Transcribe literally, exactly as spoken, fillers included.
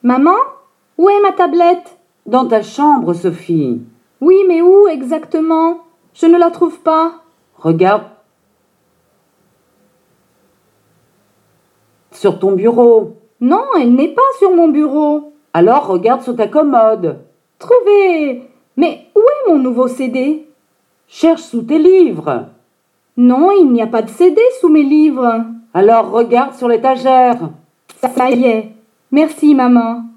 Maman, où est ma tablette? Dans ta chambre, Sophie. Oui, mais où exactement? Je ne la trouve pas. Regarde sur ton bureau. Non, elle n'est pas sur mon bureau. Alors regarde sur ta commode. Trouvé! Mais où est mon nouveau C D? Cherche sous tes livres. Non, il n'y a pas de C D sous mes livres. Alors regarde sur l'étagère. Ça y est. Merci, maman.